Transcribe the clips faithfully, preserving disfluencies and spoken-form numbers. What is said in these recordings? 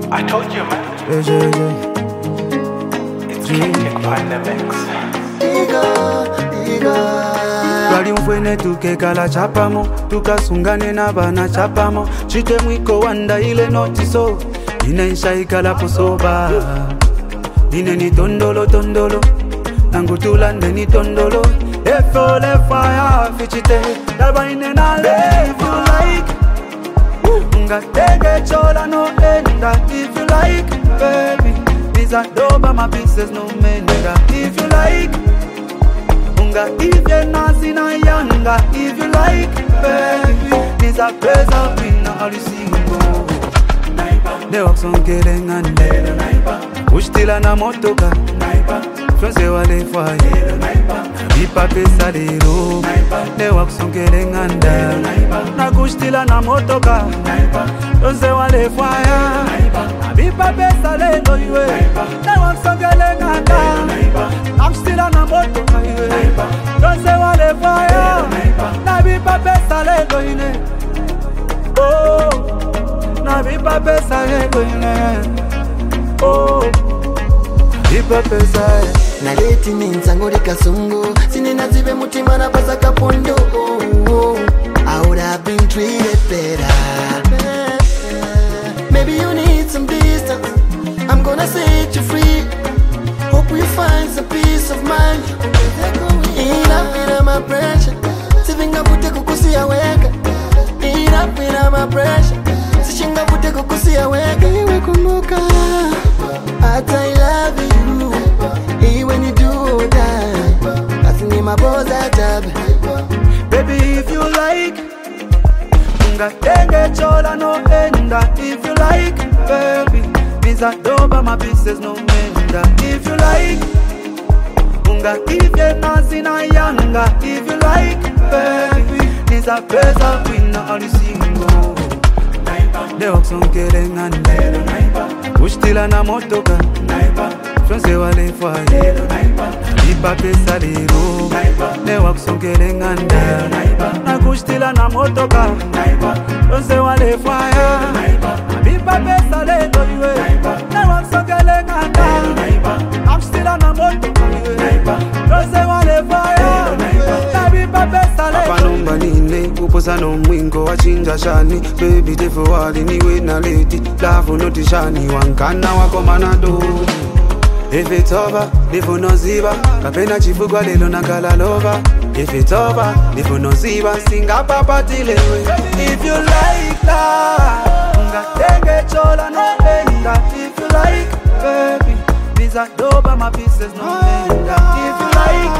I told you, man. Yeah, yeah, yeah. It's King King Find the Mix. Iga, iga. Kali mfwene tukekala chapamo, tukasungane na bana chapamo. Chite mwiko wanda ile notiso, inaisha ikala posoba. Ine ni tondolo tondolo, nangutulande ni tondolo. Efo le fire fichite, dalba ine na live you like. Nga tege chola no enda if you like, baby. These are dope my pieces no menda if you like. Nga if you're nazi na yanga if you like, baby. These are praise of me na all you see go. They walk some killing and dead. Ushtila na motoka. Fonse wale fire. Ipa pesa lero. They walk some killing and dead. Na kushtila na motoka. Fonse wale fire. Ipa pesa lero iwe. They walk some killing and dead. I'm still on a motoka iwe. Fonse wale fire. Na ipa pesa lero iwe. Oh. Na vipa pesa yego ine. Oh, vipa pesa ye. Na leti minzangori kasungu, sine nazibe mutima na pasa kapondo. Oh, oh. I would have been treated better. Maybe you need some distance. I'm gonna set you free. Hope you find some peace of mind. Enough with my pressure. Sivinga pute kukusia weka. Enough with my pressure. Sishinga pute kukusia weka. Iwe kumbuka hata I love you. Hey, when you do that, that's in my boss at job. Baby, if you like, nga tenge chola no enda. If you like, baby, these are dope my pieces no menda. If you like, nga if you're nazi na yanga. If you like, baby, these are praise of me na all you see go. They walk some killing and dead. Ushtila na motoka. Fonse wale fire. Ipa pesa lero. They walk some killing and dead. Na kushtila na motoka. Fonse wale fire. Ipa pesa lero iwe. They walk some killing and dead. I'm still on a motoka iwe. Fonse wale fire. Na ipa pesa lero. Apanumba nine. Uposa no mwingo wachinja shani. Baby defo wali niwe na lady. Love no tishani. Wankana wako manado. If it's over, defo no ziba. Kapena chifugwa lelo na kalalova. If it's over, defo no ziba. Singa papa tilewe. If you like that, nga tenge chola no enda. If you like, baby, these are dope my pieces no enda. If you like,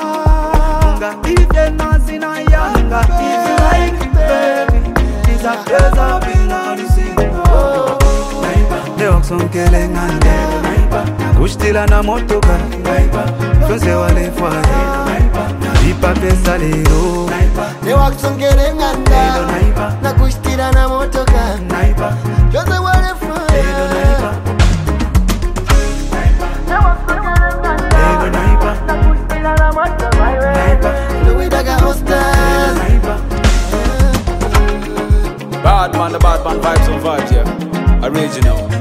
nga if you're nazi na yanga. If you like, baby, these are days of being on the scene. They walk some killing and dead. Kushtila na motoka. Fonse wale fire. Ipa pesa lero. They walk some getting under. Na kushtila na motoka. Fonse wale fire. Louis Daga Hostas. Bad man, the bad man vibes on vibes, yeah. Original.